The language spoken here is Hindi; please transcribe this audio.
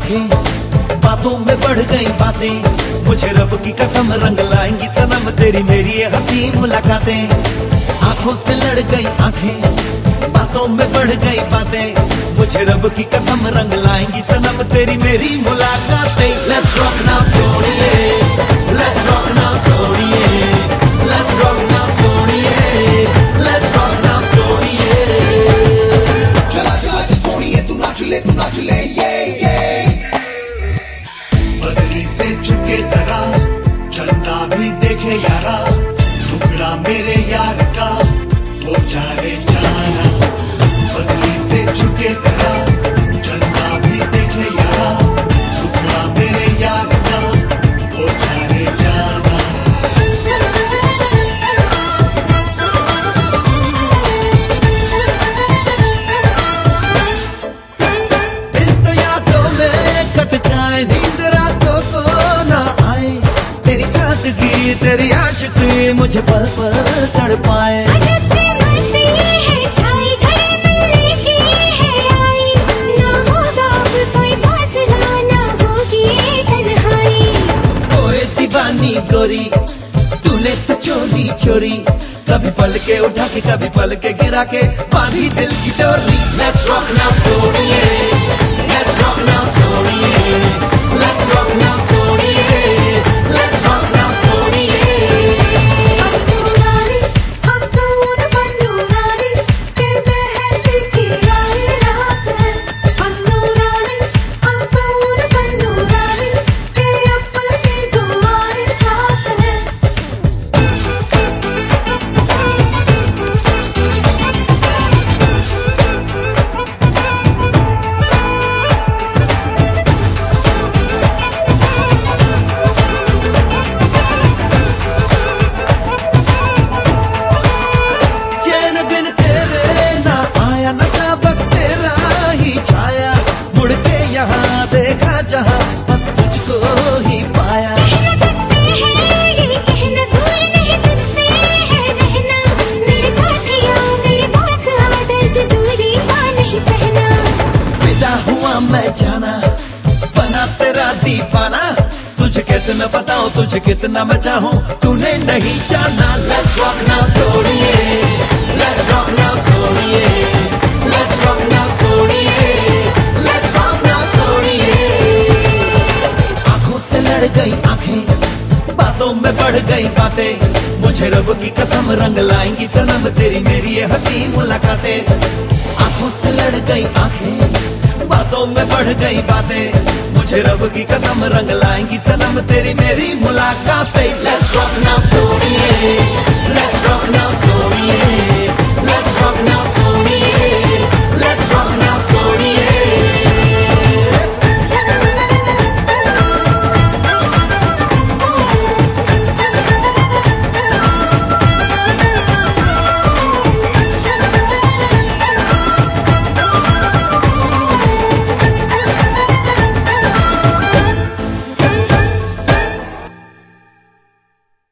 आंखें, बातों में बढ़ गई बातें, मुझे रब की कसम रंग लाएंगी सनम तेरी मेरी ये हंसी मुलाकातें। आंखों से लड़ गई आंखें, बातों में बढ़ गई बातें, मुझे रब की कसम रंग लाएंगी सनम तेरी मेरी मुलाकातें। Let's rock now सोनिए, let's rock now सोनिए, let's rock now सोनिए, let's rock now सोनिए। चला चला के सोनिए तू नाच ले ये बदली से झुके जरा, चलता भी देखे यारा, टुकड़ा मेरे यार का हो जाए जाना। बदली से झुके जरा, चलता भी देखे यारा, टुकड़ा मेरे यार का हो जाए जाना। दिल तो यादों में कट जाए, नींद रातों को ना आए, तेरी सादगी तेरी आशिकी मुझे पल पल तड़पाए। अजब सी मस्ती है छाई, गले मिलने की है आई, ना होगा अब कोई फासला, ना होगी तन्हाई। ओए दीवानी गोरी, तूने तो चोरी चोरी, कभी पल के उठा के कभी पल के गिरा के बांधी दिल की डोरी। Let's rock now सोनिए, let's rock now सोनिए, let's rock now सोनिए, let's rock now सोनिए। अन्नूरानी हंसून बन्नूरानी के बहती की आई रात है। अन्नूरानी हंसून बन्नूरानी के अपनी दुआएं साथ है। चैन बिन तेरे ना आया, नशा बस तेरा ही छाया, मुड़ के यहाँ देखा जहाँ बस तुझको ही पाया। कहना तुझसे है ये कहना, दूर नहीं तुझसे है रहना, मेरे साथिया मेरे पास आ, दर्द दूरी का नहीं सहना। फिदा हुआ मैं जाना, बना तेरा दीवाना, तुझे कैसे मैं बताऊं तुझे कितना मैं चाहूं, तूने नहीं जाना। Let's rock now सोनिए, let's rock now सोनिए, let's rock now सोनिए, let's rock now सोनिए। आंखों से लड़ गई आंखें, बातों में बढ़ गई बातें, मुझे रब की कसम रंग लाएंगी सनम तेरी मेरी ये हंसी मुलाकातें। आंखों से लड़ गई आंखें, बातों में बढ़ गई बातें, मुझे रब की कसम रंग लाएंगी सनम तेरी मेरी मुलाकातें। Let's rock now सोनिए, let's rock now सोनिए, let's rock now सोनिए।